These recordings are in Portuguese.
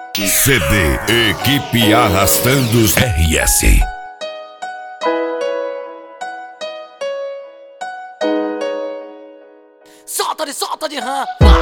CD Equipe Arrastando RS. Solta de rã, vai!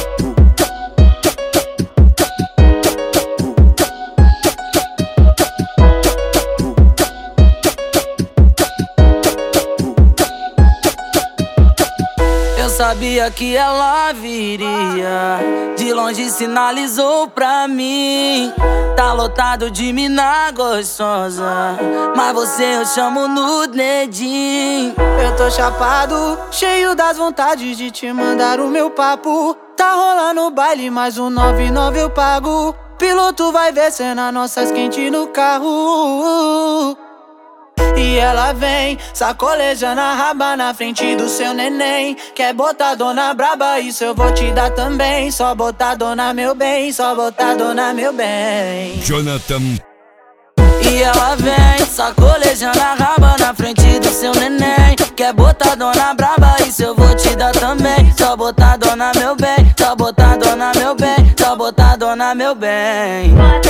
Eu sabia que ela viria, de longe sinalizou pra mim. Tá lotado de mina gostosa, mas você eu chamo no dedinho. Eu tô chapado, cheio das vontades de te mandar o meu papo. Tá rolando o baile, mais um 99 eu pago. Piloto vai ver cena nossas quente no carro. E ela vem, sacolejando a raba na frente do seu neném. Quer botar dona braba, isso eu vou te dar também. Só botar dona meu bem, só botar dona meu bem. Jonathan. E ela vem, sacolejando a raba na frente do seu neném. Quer botar dona braba, isso eu vou te dar também. Só botar dona meu bem, só botar dona meu bem, só botar dona meu bem.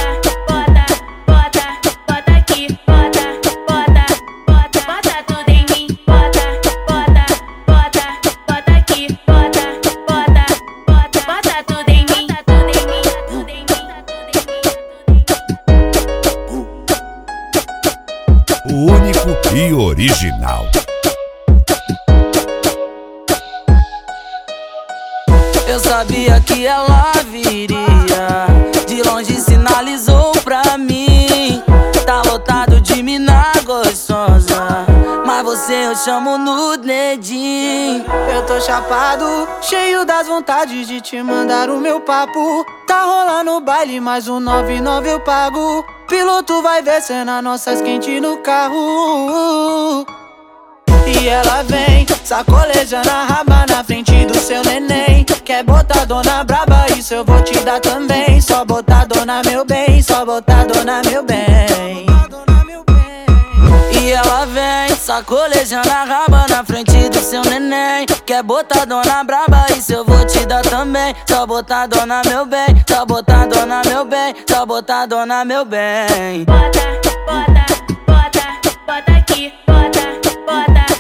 Bota aqui, bota tudo em mim. Bota aqui, bota tudo em mim. O único e original. Eu sabia que ela viria, de longe sinalizou pra mim. Tá lotado de mina gostosa, mas você eu chamo no dedinho. Eu tô chapado, cheio das vontades de te mandar o meu papo. Tá rolando o baile, mais um 99 eu pago. Piloto vai ver cena nossas quente no carro. E ela vem, sacolejando a raba na frente do seu neném. Quer botar dona braba, isso eu vou te dar também. Só botar dona meu bem, só botar dona meu bem. E ela vem, sacolejando a raba na frente do seu neném. Quer botar dona braba, isso eu vou te dar também. Só botar dona meu bem, só botar dona meu bem, só botar dona meu bem. Bota aqui, bota